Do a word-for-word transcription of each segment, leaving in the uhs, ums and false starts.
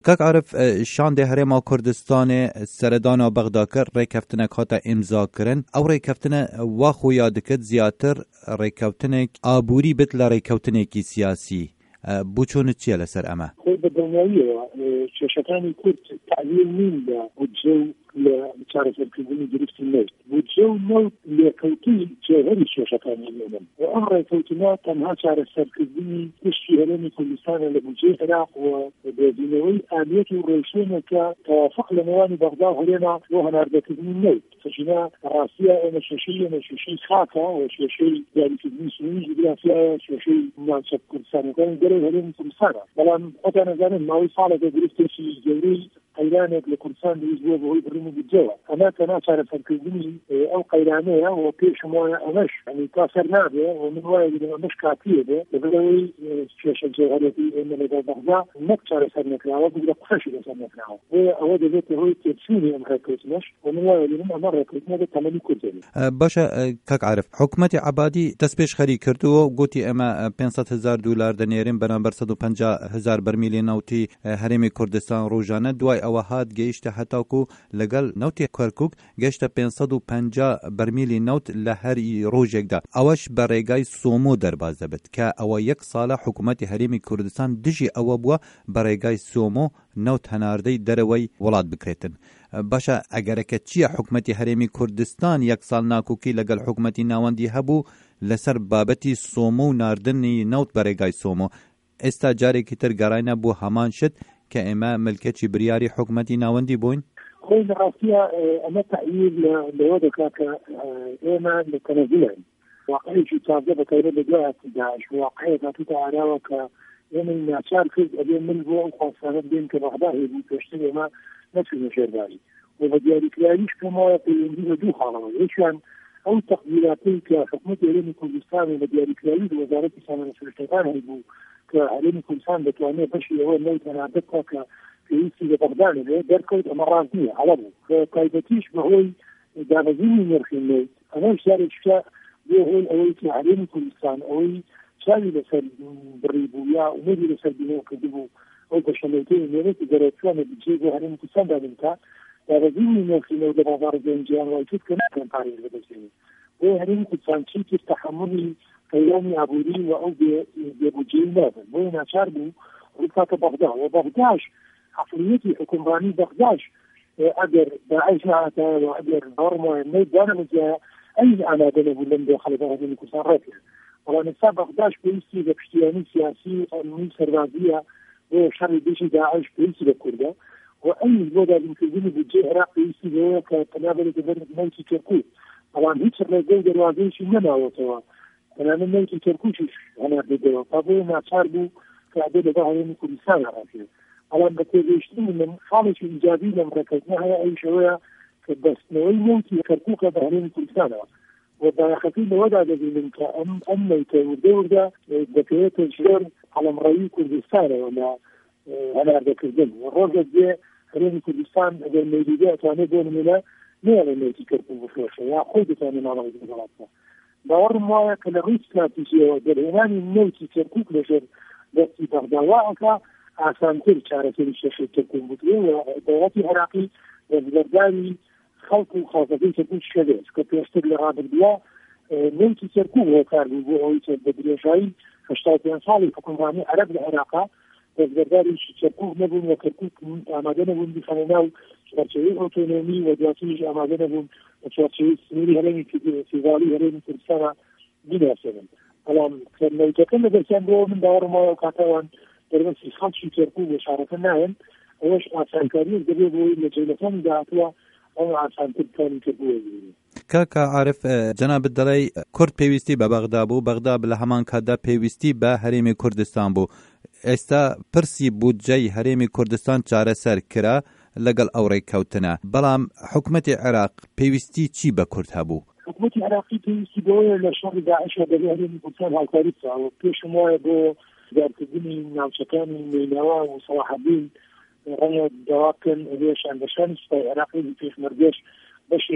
کاک عارف شان ده هرما کوردستان سردان و بغدا کر ریکفتنک هاتا امضا کرن او ریکفتنه واخو یادکت زیاتر ریکفتنک آبوری بت ل ریکفتنکی سیاسی بو چون چیه لسر اما؟ خود بدنیاییه ششتانی کرد تعلیل نیم دا بودجو لچاره سرکردنی گرفتی نوت بودجو نوت لکوتی جوهری ششتانی نیم و امر کوتنا تنها چاره سرکردنی تشتی هلمی کردستان لبودجه عراق و بدینوی آلیت و روشونه که توافق لنوانی بغداد هلینا و هناردکردنی نوت فجنا راسیه اما ششی اما ششی خاکا و ششی یعنی کردنی سنوی جغرافیا ششی نانسب کردستان وکان گره هلمی کردستان بلان خطا نزانم ماوی صالة گرفتشی جوری قیرانك لكردستان بيزبوه بهوي برمو بالجوة أما كنا صار فركزني أو قيرانية وكيش مويا أمش يعني كاسر نابية ومن وايد أمش كاتية لبدوي شاشة جوهرتي إن لدى بغضاء مكتشار سر نكراوه بقدر قفش سر نكراوه وأود ذات هوي تبسيني أمر كوتنش ومن وايد لهم أمر كوتنا بتمني كوتني باشا كاك عارف حكومة عبادي تسبيش خري كردو قوتي أما بينصد هزار دولار دنيرين بنابر صد وپنجا هزار برميلي نوتي هرمي كردستان روجانه دواي اوهات گەیشتە هەتاکو لەگەڵ نەوتی کەرکووک گەیشتە پێنج سەد و پەنجا بەرمیلی نەوت لە هەری ڕۆژێکدا ئەوەش بە ڕێگای سۆمۆ دەرباز دەبێت کە ئەوە یەک ساڵە حکوومەتی هەرێمی کوردستان دژی ئەوە بووە بە ڕێگای سۆمۆ نەوت هەناردەی دەرەوەی وڵات بکرێتن. باشە ئەگەرەکە چییە حکوومەتی هەرێمی کوردستان یەک ساڵ ناکۆکی لەگەڵ حکوومەتی ناوەندی هەبوو لەسەر بابەتی سۆمۆ و ناردنی نەوت بە ڕێگای سۆمۆ ئێستا جارێکی تر گەڕاینە بۆ هەمان شت کە ئێمە ملکەتی بریاری حکوومەتی ناوەندی بووین؟ خۆی ڕاستیە ئەمە تەعییر لەوە دەکات کە ئێمە لە تەنەزولین واقعێکی تازە بەتایبەت لە دوای داعش واقعەیە هاتووتە ئاراوە کە ئێمە ناچار کرد ئەبێ من بۆ ئەو خواستانە بێن کە بەغدا هێبوو پێشتر ئێمە نەچوونە شێرباری و بە دیاریکراریش پێمەوە پەیوەندی بە دوو خاڵەوە یەکیان ئەو تەقدیراتی کە حکوومەتی هەرێمی کوردستان و بە دیاریکراوی وەزارەتی سامانە سروشتەکان هەبوو کە هەرێمی کوردستان دەتوانێت بەشی ئەوە نەوت هەناردە کە پێویستی لە بەغدانە بێ دەرکەوت ئەمە ڕاست نییە هەڵە بوو کە تایبەتیش بەهۆی دابەزینی نرخی نەوت ئەمەش جارێکیکە بۆ هۆی ئەوەی کە هەرێمی کوردستان ئەوەی چاوی لەسەر بڕی بوو یا ئومێدی لەسەر بینەوە کردی بوو ئەو بەشەمەوتەی نێرێتی دەرەتوانێت بجێ بۆ هەرێمی کوردستان دابنکە دابەزینی نرخی نەوت لە بازاڕ گەنجیان وای کرد کە ناکەن پارێز بەدەستێنێت بۆ هەرێمی کوردستان چی کرد تەحملی قەیرانی ئابووری و ئەو بێبوجێی نابن بۆی ناچار بوو ڕووکاتە بەغدا و بەغداش عقليتي حكوماني بغداش اگر داعش هاتها واگر نورما ما دانمجا اي عمادنا بولن داخل بلد كردستان راكيه والله نسا بغداش بيسي باشتياني سياسي امني سربازيه وشر بيجي داعش بيسي بكرده واي بودا يمكن بيجي عراق بيسي هو كتنابل تبرد موتي كركوك طبعا هيك الرجال دروازين شي منا وتوا انا من موتي كركوك انا بدو طبعا ما صاروا كعدد ظهرين كردستان راكيه الان بتيجي من خالص ايجابي لما ركزنا اي شويه بس نوعي موتي كركوكه بهرين كردستان وباخذين الوضع الذي من كأم أميت والدور ده دكتور الشجر على مرأي كردستان ولا أنا أرجع كردن والرجل ده هرين كردستان إذا الميلادية كانوا بين منا ما له ميت كركوكه فوشة يا خود ثاني ما رأي جلالته دور ما كل استراتيجية ودرهاني موتي كركوك لجر بس بغداد عشان ترجع الشيخ تكون بطولة ودوراتي العراقي والبلداني خلق وخاصتين تكون شديد كتير لغاب البلاء نمتي تركوه وكان بوعي تبدري جاي فاشتايتين صالي حكوماني عرب العراق والبلداني تركوه نبون وكركوك آمادنا بون بخانناو شرشيين أوتونومي ودياتيج آمادنا بون شرشيين سنوري هلين في ظالي هلين ترسانا بنا سنن الان كان يتكلم بسان بو من دور ما وكاتوان دربس خمسة تركوه وشارة نايم وش عشان كارير قبل لجيلتان دعتوا أو عشان تبتاني تبوي. كاكا عارف جناب الدلي كرد بيوستي ببغداد بو بغداد لهمان كادا بيوستي بهريم كردستان بو استا برسي بودجي هريم كردستان چاره سر كرا لقل أوري كوتنا بلام حكومة العراق بيوستي چي بكرد هبو؟ حكومة العراق بيوستي بو لشر داعش بهريم كردستان هالكارثة وكيش مويه بو دارتدني ناوشكاني ميناوا وصلاح الدين غني الدواكن ليش عند شمس العراقي في مرجش باش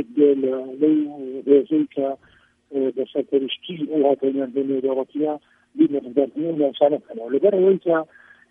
لو زيك بساترشتي او هاتين بين دورتيا بين الدارين سنه ولا لبرويتا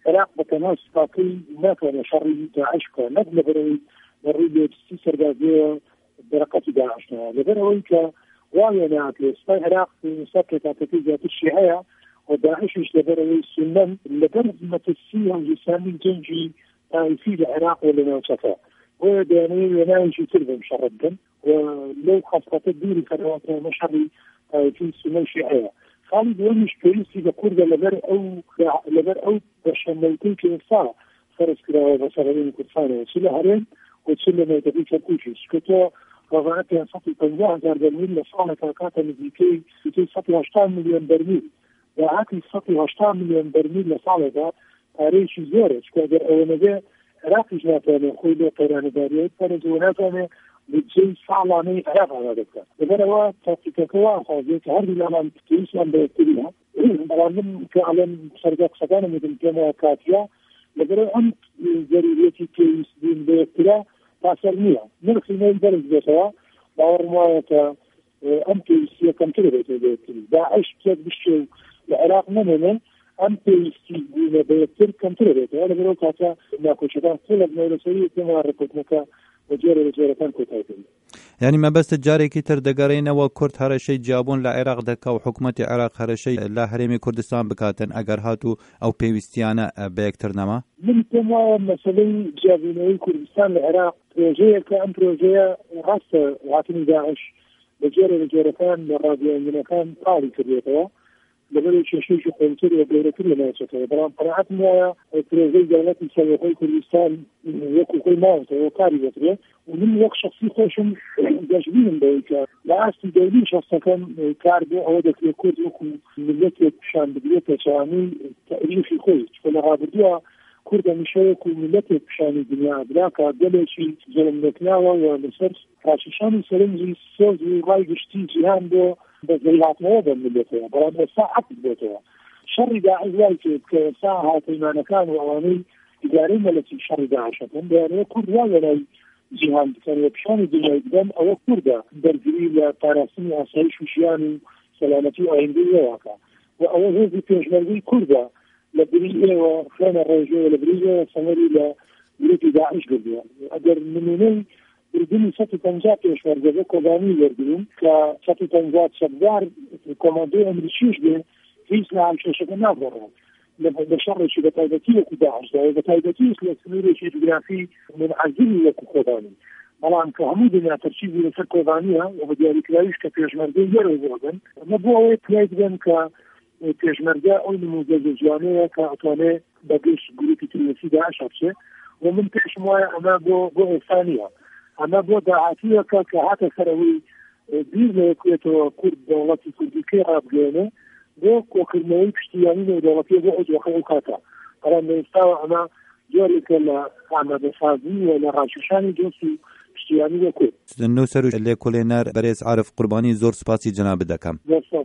عراق بتناس باقي ما كان شر داعش كان نقل بروي الرجل تسير بازيه درقة داعش لبروي ك وانا في العراق في سكتة تتيجة الشيعية وداعش مش لبروي السنن لبرز ما تسيهم جسامي جنجي في العراق ولا نوشفاء وداني ينايشي تلهم شردا ولو خاصة تدير فرات مشري في السنن الشيعية خالد ومش كريسي بكرد لبر أو لبر أو بشملتين كنصا فرس كلا بسرعين كرسانة وسيلة هرين وسيلة ما يتبيك الكوشي سكتوا رضعتها سطي تنزاع زار برميل لصالة كاكاتا مزيكي يتي سطي هشتان مليون برميل وعاتي سطي هشتان مليون برميل لصالة دا تاريشي زورة سكادر أولا عراقي جناتاني خويلة قيران داريات فرزوناتاني بتجي صعلاني عراق على ذلك لذلك هو تكتكوا خاضيك هذه الأمان تيسان بيكتريها برامن كعلم سرقات سكانة مثل كما كاتيا لذلك أنت جريريتي كيس دين بيكتريها تأثرنيها نرخي مين بلد بيتها باور موايا أنت يسيا كم كده بيكتريها داعش كيف بشو العراق مننا أنت يسيا بيكتر كم كده بيكتريها لذلك كاتا ناكو شبان كل بنورسية كما ركضنك وجيرة وجيرة كنكو تايتين يعني ما بس تجاري كتر دقارين وكرد هرشي جابون لعراق دكا وحكومة عراق هرشي لا هرمي كردستان بكاتن اگر هاتو او بيوستيانا بيكتر نما من تما مسألة جابين كردستان العراق بروجيه كان بروجيه راسة وعاتني داعش وجيرة وجيرة كان مرادية من كان طالي كريتها لبنو شيشوش وقنصر وبيرتر لما يسوته برام قناعتنا بروجيه جالات يسوي كردستان يكو كل ما هو كاري بطريه ومن وقت شخصي خوشم جاجبين بيك لعاستي دولي شخصا كان كاربو أو دك يكود يكو ملتي بشان بديته شامي تأريخي خوش فلا غابدوها كردا مشايكو ملتي بشان الدنيا بلاكا دلشي زلم نكناوا ومسرس راششاني سلمزي سوزي غايقشتي جهان بو بزيلات موضا ملتها برام ساعة بيتها شر داعي ذلك كساعة ما كان وأواني إدارين التي شر داعشتهم يعني كرد ولا جهان كان يبشان الدنيا قدام أو كردة برجري لطارسين أسايش وشيان سلامتي وعندية واقع وأول هذه تجمعي كردة لبريئة وخانة الرجوع لبريئة سمري لبريئة داعش قدام أقر منوني بردوني سطو تنزات يشوار جزا كوباني يردون كسطو تنزات شبدار كوماندو أمريشيش به هيسنا عن شاشة نابرا لشر شيء بتايدتي كداعش ده بتايدتي لسمير شيء جغرافي من عزيز لك كوباني طبعا كهمود إن ترشيد لسر كوبانيها وبدي كلايش كبيجمرجي يروزن نبوه كلايدن ك بيجمرجي أو نموذج جوانية كأطوانة بديش جروبي تلوسي داعش أبشة ومن كش مويا أنا بو بو ثانية أنا بو داعاتية كهات سروي دير لكويتو كرد دولتي كردي كيرا بجانه بو كوكرمي بشتيانين ودولتي بو أجو خلقاتا قرام بيستوى أنا جاري كلا عنا بفازي ولا راششاني جوسو بشتيانين وكو نو سرو اللي كولينار بريس عارف قرباني زور سباسي جناب دكم